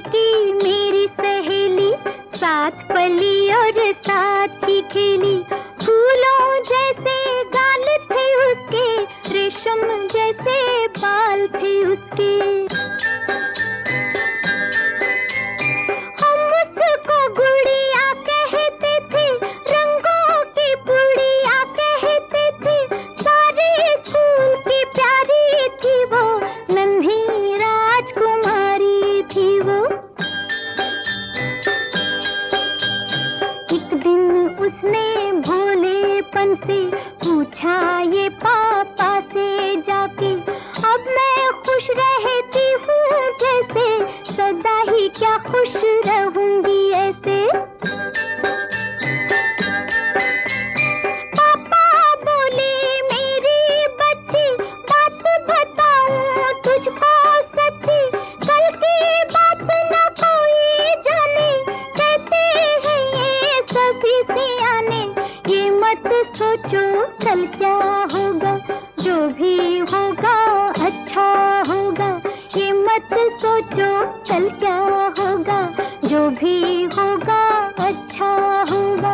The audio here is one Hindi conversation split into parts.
की मेरी सहेली, साथ पली और साथ ही खेली। फूलों जैसे गाल थे उसके, रेशम जैसे बाल थे उसके। हम उसको गुड़िया कहते थे, रंगों की पुड़िया कहते थे। सारे स्कूल की प्यारी थी वो, नन्ही राजकुमारी थी वो। एक दिन उसने भोलेपन से पूछा ये पापा से जाके, अब मैं खुश रहती हूँ जैसे, सदा ही क्या खुश रहूंगी ऐसे। पापा बोले मेरी बच्ची, बात बताऊं तुझको सच्ची, कल की बात न कोई जाने, कहते हैं ये सभी सियाने। ये मत सोचो कल क्या होगा, जो भी होगा अच्छा होगा। ये मत सोचो कल क्या होगा, जो भी होगा अच्छा होगा।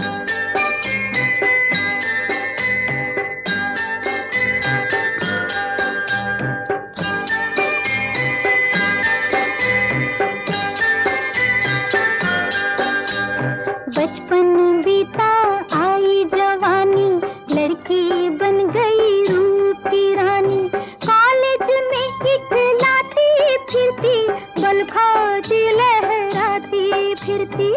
बचपन बीता आई जवानी, लड़की बन गई रूप की रानी। कॉलेज में इकलाती फिरती, बल खाती लहराती फिरती।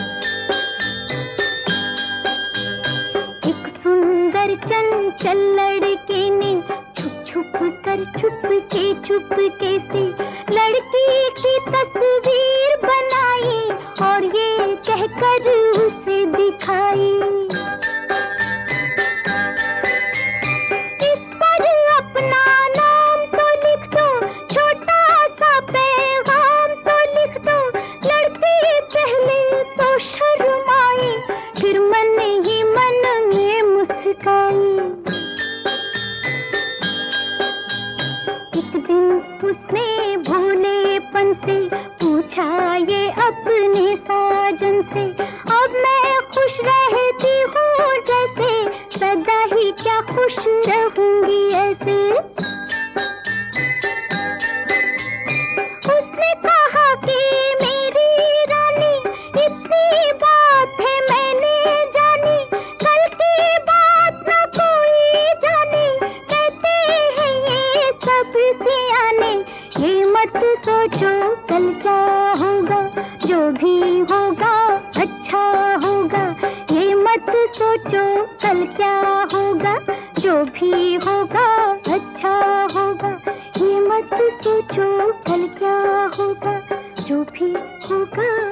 एक सुंदर चंचल लड़के ने छुप छुप कर चुपके से लड़की की तस्वीर बनाई, और ये कहकर उसे दिखाई, इस पर अपना नाम तो लिख दो, छोटा सा पैगाम तो लिख दो। लड़की पहले तो शर्माई, फिर मन ही मन में मुस्काई। एक दिन उसने भोलेपन से पूछा ये अपने साजन से, अब मैं खुश रहती हूँ जैसे, सदा ही क्या खुश रहूंगी ऐसे। उसने कहा कि मेरी रानी, इतनी बात है मैंने जानी, कल की बात न कोई जाने, कहते हैं ये सब सियाने। ये मत सोचो कल क्या होगा, जो भी होगा अच्छा होगा। ये मत सोचो कल क्या होगा, जो भी होगा अच्छा होगा। ये मत सोचो कल क्या होगा, जो भी होगा